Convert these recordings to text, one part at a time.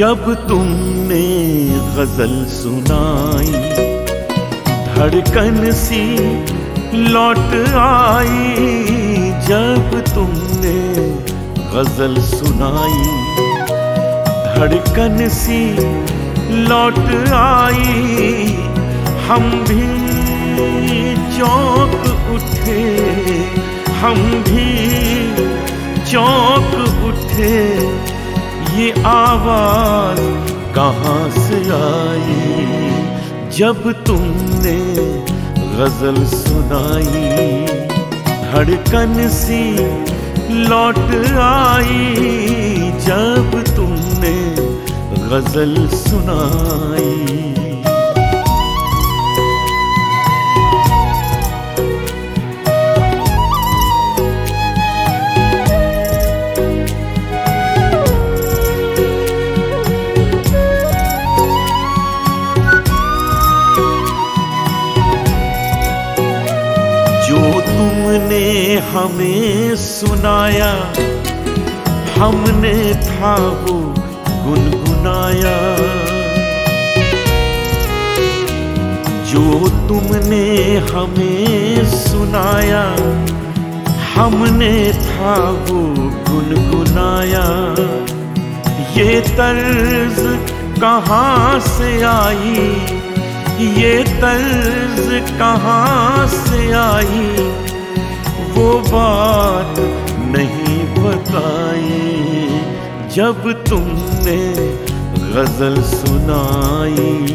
जब तुमने गजल सुनाई धड़कन सी लौट आई। जब तुमने गजल सुनाई धड़कन सी लौट आई। हम भी चौंक उठे, हम भी चौंक उठे, ये आवाज कहाँ से आई। जब तुमने गजल सुनाई धड़कन सी लौट आई। जब तुमने गजल सुनाई। जो तुमने हमें सुनाया हमने था वो गुनगुनाया। जो तुमने हमें सुनाया हमने था वो गुनगुनाया। ये तर्ज कहाँ से आई, ये तर्ज कहाँ से आई, वो बात नहीं बताई। जब तुमने गजल सुनाई।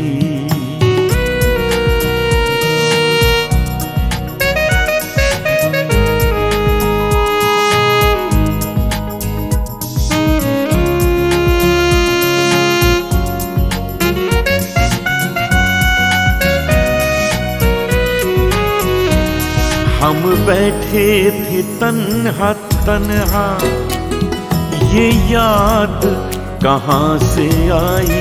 हम बैठे थे तन्हा तन्हा, ये याद कहाँ से आई।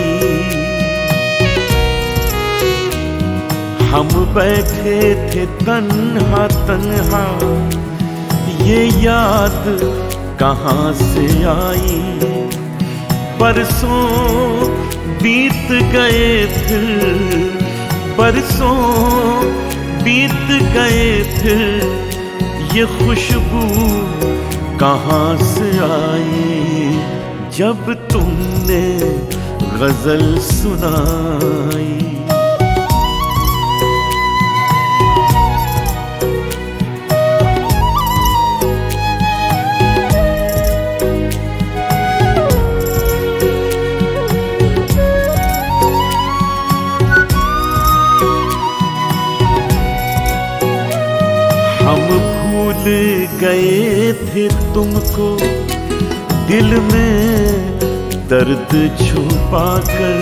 हम बैठे थे तन्हा तन्हा, ये याद कहाँ से आई। बरसों बीत गए थे, बरसों बीत गए थे, ये खुशबू कहाँ से आई। जब तुमने गजल सुनाई। हम भूल गए थे तुमको दिल में दर्द छुपा कर।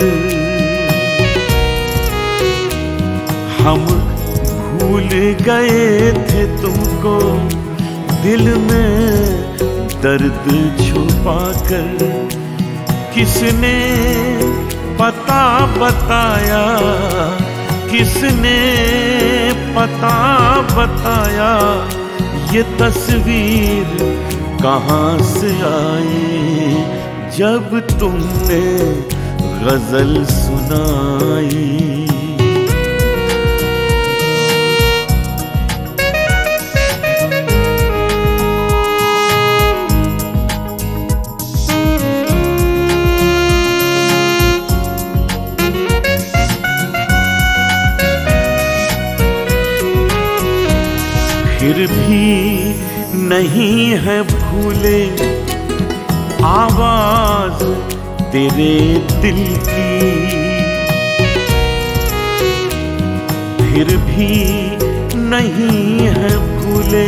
हम भूल गए थे तुमको दिल में दर्द छुपा कर। किसने पता बताया, किसने पता बताया, ये तस्वीर कहाँ से आई। जब तुमने गजल सुनाई। फिर भी नहीं है भूले आवाज तेरे दिल की। फिर भी नहीं है भूले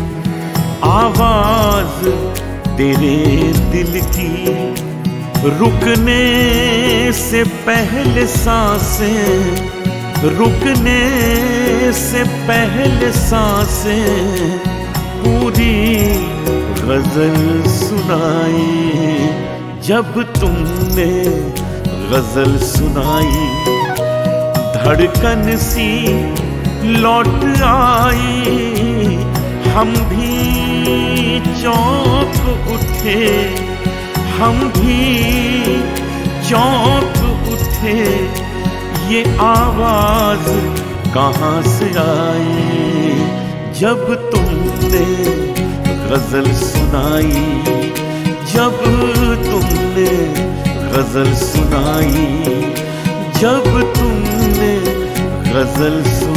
आवाज तेरे दिल की। रुकने से पहले सांसें, रुकने से पहले सांसें पूरी गजल सुनाई। जब तुमने गजल सुनाई धड़कन सी लौट आई। हम भी चौंक उठे, हम भी चौंक उठे, ये आवाज कहाँ से आई। जब तुमने गजल सुनाई, जब तुमने गजल सुनाई, जब तुमने गजल सुनाई।